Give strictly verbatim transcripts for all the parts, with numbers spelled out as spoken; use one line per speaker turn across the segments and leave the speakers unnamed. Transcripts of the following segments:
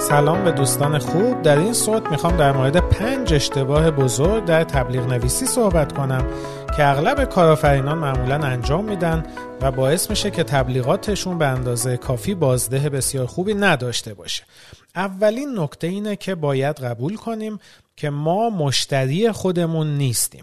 سلام به دوستان خوب. در این صوت میخوام در مورد پنج اشتباه بزرگ در تبلیغ نویسی صحبت کنم که اغلب کارآفرینان معمولاً انجام میدن و باعث میشه که تبلیغاتشون به اندازه کافی بازده بسیار خوبی نداشته باشه. اولین نکته اینه که باید قبول کنیم که ما مشتری خودمون نیستیم.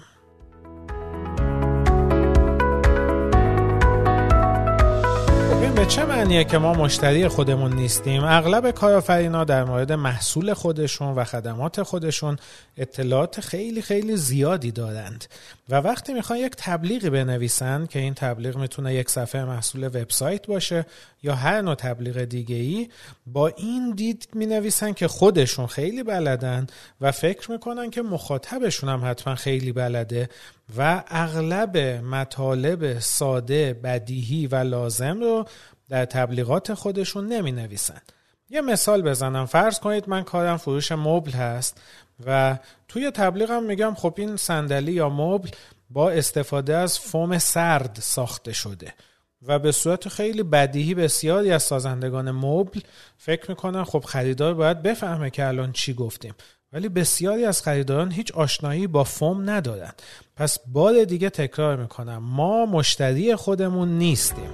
به چه معنیه که ما مشتری خودمون نیستیم؟ اغلب کارآفرینا در مورد محصول خودشون و خدمات خودشون اطلاعات خیلی خیلی زیادی دارند و وقتی میخوان یک تبلیغی بنویسن که این تبلیغ میتونه یک صفحه محصول وبسایت باشه یا هر نوع تبلیغ دیگه‌ای، با این دید مینویسن که خودشون خیلی بلدن و فکر میکنن که مخاطبشون هم حتما خیلی بلده و اغلب مطالب ساده، بدیهی و لازم رو در تبلیغات خودشون نمی نویسن. یه مثال بزنم. فرض کنید من کارم فروش مبل هست و توی تبلیغم میگم خب این صندلی یا مبل با استفاده از فوم سرد ساخته شده و به صورت خیلی بدیهی بسیاری از سازندگان مبل فکر میکنن خب خریدار باید بفهمه که الان چی گفتیم، ولی بسیاری از خریداران هیچ آشنایی با فوم ندارن. پس بار دیگه تکرار میکنم، ما مشتری خودمون نیستیم.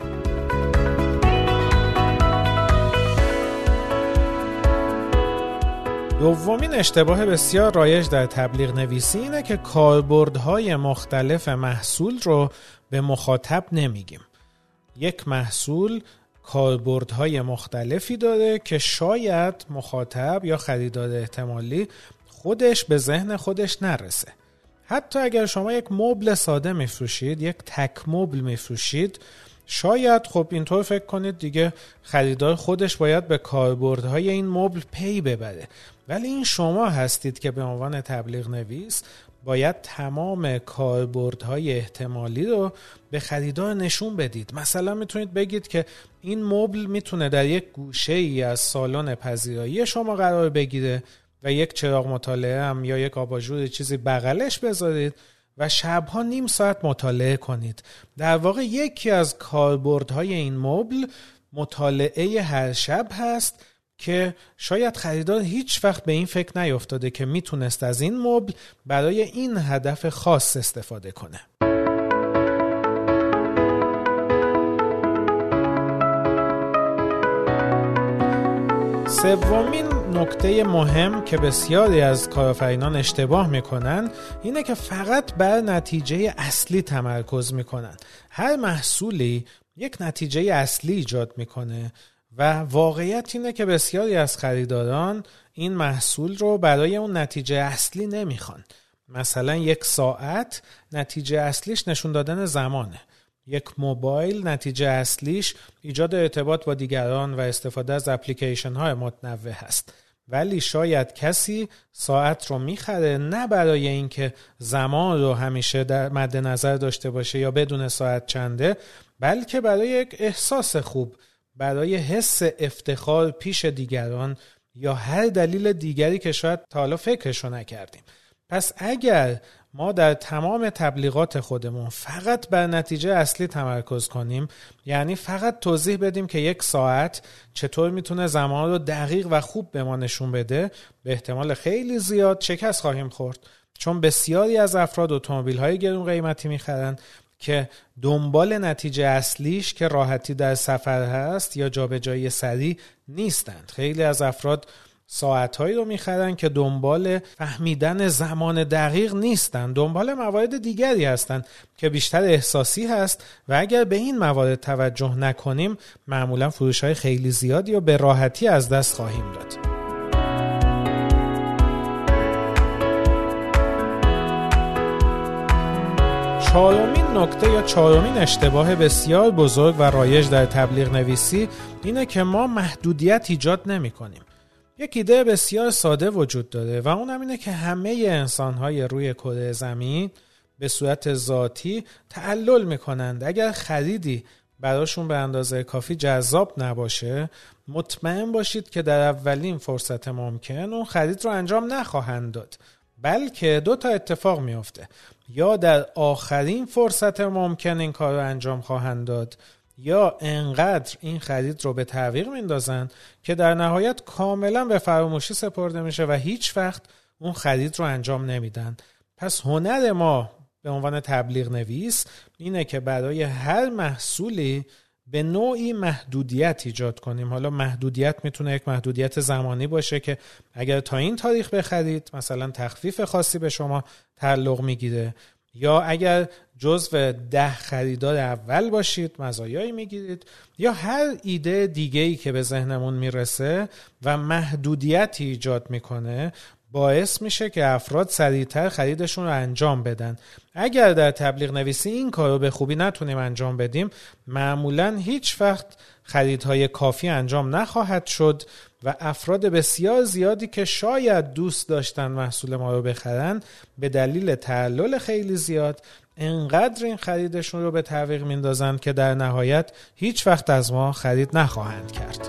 دومین اشتباه بسیار رایج در تبلیغ نویسی اینه که کاربردهای مختلف محصول رو به مخاطب نمیگیم. یک محصول کاربردهای مختلفی داره که شاید مخاطب یا خریدار احتمالی خودش به ذهن خودش نرسه. حتی اگر شما یک مبل ساده میفروشید، یک تک مبل میفروشید، شاید خب اینطور فکر کنید دیگه خریدار خودش باید به کاربردهای این مبل پی ببره، ولی این شما هستید که به عنوان تبلیغ نویس باید تمام کاربردهای احتمالی رو به خریدار نشون بدید. مثلا میتونید بگید که این مبل میتونه در یک گوشه ای از سالن پذیرایی شما قرار بگیره و یک چراغ مطالعه هم یا یک آباژور چیزی بغلش بذارید و شبها نیم ساعت مطالعه کنید. در واقع یکی از کاربردهای این مبل مطالعه هر شب هست که شاید خریدار هیچ وقت به این فکر نیفتاده که میتونست از این مبل برای این هدف خاص استفاده کنه. سومین نکته مهم که بسیاری از کارآفرینان اشتباه میکنن اینه که فقط بر نتیجه اصلی تمرکز میکنن. هر محصولی یک نتیجه اصلی ایجاد میکنه و واقعیت اینه که بسیاری از خریداران این محصول رو برای اون نتیجه اصلی نمیخوان. مثلا یک ساعت نتیجه اصلیش نشون دادن زمانه، یک موبایل نتیجه اصلیش ایجاد ارتباط با دیگران و استفاده از اپلیکیشن های متنوع هست، ولی شاید کسی ساعت رو میخره نه برای اینکه زمان رو همیشه در مد نظر داشته باشه یا بدون ساعت چنده، بلکه برای یک احساس خوب، برای حس افتخار پیش دیگران یا هر دلیل دیگری که شاید تا حالا فکرشو نکردیم. پس اگر ما در تمام تبلیغات خودمون فقط بر نتیجه اصلی تمرکز کنیم، یعنی فقط توضیح بدیم که یک ساعت چطور میتونه زمان رو دقیق و خوب به ما نشون بده، به احتمال خیلی زیاد شکست خواهیم خورد، چون بسیاری از افراد اتومبیل‌های گرون قیمتی میخرن که دنبال نتیجه اصلیش که راحتی در سفر هست یا جابجایی سریع نیستند. خیلی از افراد ساعت‌هایی رو می‌خرن که دنبال فهمیدن زمان دقیق نیستن، دنبال موارد دیگری هستن که بیشتر احساسی هست و اگر به این موارد توجه نکنیم معمولا فروش‌های خیلی زیادی رو به راحتی از دست خواهیم داد. چهارمین نکته یا چهارمین اشتباه بسیار بزرگ و رایج در تبلیغ نویسی اینه که ما محدودیت ایجاد نمی‌کنیم. یک ایده بسیار ساده وجود داره و اونم اینه که همه انسان‌های روی کره زمین به صورت ذاتی تعلل می‌کنند. اگر خریدی براشون به اندازه کافی جذاب نباشه، مطمئن باشید که در اولین فرصت ممکن اون خرید رو انجام نخواهند داد، بلکه دو تا اتفاق میفته. یا در آخرین فرصت ممکن این کار رو انجام خواهند داد یا انقدر این خرید رو به تعویق میندازن که در نهایت کاملا به فراموشی سپرده میشه و هیچ وقت اون خرید رو انجام نمیدن. پس هنر ما به عنوان تبلیغ نویس اینه که برای هر محصولی به نوعی محدودیت ایجاد کنیم. حالا محدودیت میتونه یک محدودیت زمانی باشه که اگر تا این تاریخ بخرید مثلا تخفیف خاصی به شما تعلق میگیره، یا اگر جزو ده خریدار اول باشید مزایایی میگیرید، یا هر ایده دیگه‌ای که به ذهنمون میرسه و محدودیتی ایجاد میکنه باعث میشه که افراد سریعتر خریدشون رو انجام بدن. اگر در تبلیغ نویسی این کار رو به خوبی نتونیم انجام بدیم، معمولاً هیچ وقت خریدهای کافی انجام نخواهد شد و افراد بسیار زیادی که شاید دوست داشتن محصول ما رو بخرن به دلیل تعلل خیلی زیاد انقدر این خریدشون رو به تعویق میندازن که در نهایت هیچ وقت از ما خرید نخواهند کرد.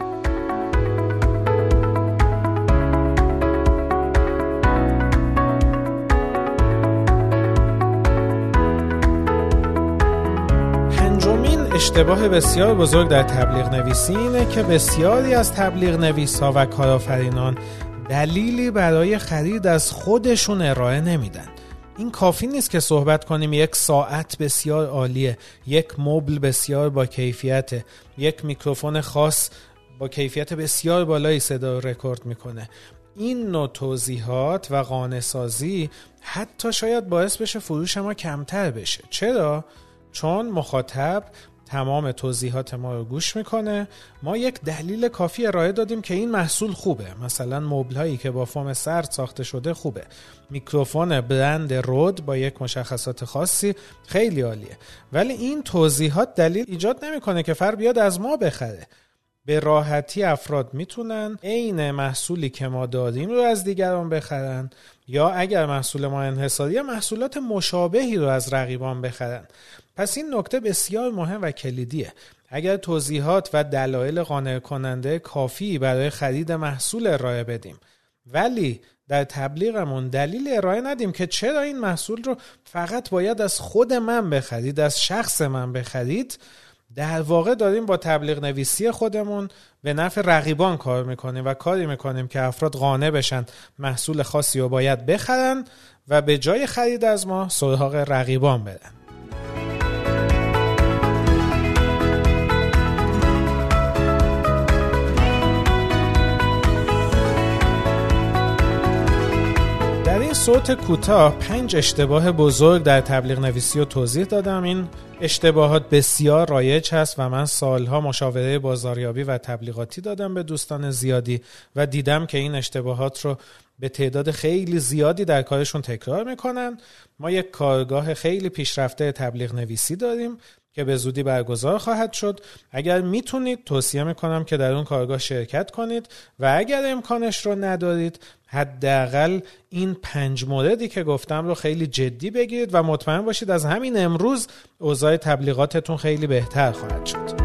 اشتباه بسیار بزرگ در تبلیغ نویسی اینه که بسیاری از تبلیغ نویس‌ها و کارآفرینان دلیلی برای خرید از خودشون ارائه نمیدن. این کافی نیست که صحبت کنیم یک ساعت بسیار عالیه، یک مبل بسیار با کیفیته، یک میکروفون خاص با کیفیت بسیار بالایی صدا رکورد میکنه. این نوع توضیحات و قانع‌سازی حتی شاید باعث بشه فروش ما کمتر بشه. چرا؟ چون مخاطب تمام توضیحات ما رو گوش میکنه. ما یک دلیل کافی ارائه دادیم که این محصول خوبه، مثلا مبل هایی که با فوم سرد ساخته شده خوبه، میکروفون برند رود با یک مشخصات خاصی خیلی عالیه، ولی این توضیحات دلیل ایجاد نمیکنه که فرد بیاد از ما بخره. به راحتی افراد میتونن عین محصولی که ما داریم رو از دیگران بخرن، یا اگر محصول ما انحصاریه محصولات مشابهی رو از رقیبان بخرن. پس این نکته بسیار مهم و کلیدیه. اگر توضیحات و دلایل قانع کننده کافی برای خرید محصول ارائه بدیم ولی در تبلیغمون دلیل ارائه ندیم که چرا این محصول رو فقط باید از خود من بخرید، از شخص من بخرید، در واقع داریم با تبلیغ نویسی خودمون به نفع رقیبان کار میکنیم و کاری میکنیم که افراد قانع بشن محصول خاصی رو باید بخرن و به جای خرید از ما سراغ رقیبان برن. در این صوت کوتاه پنج اشتباه بزرگ در تبلیغ نویسی رو توضیح دادم. این اشتباهات بسیار رایج هست و من سالها مشاوره بازاریابی و تبلیغاتی دادم به دوستان زیادی و دیدم که این اشتباهات رو به تعداد خیلی زیادی در کارشون تکرار میکنن. ما یک کارگاه خیلی پیشرفته تبلیغ نویسی داریم که به زودی برگزار خواهد شد. اگر میتونید توصیه میکنم که در اون کارگاه شرکت کنید و اگر امکانش رو ندارید حداقل این پنج موردی که گفتم رو خیلی جدی بگیرید و مطمئن باشید از همین امروز اوضاع تبلیغاتتون خیلی بهتر خواهد شد.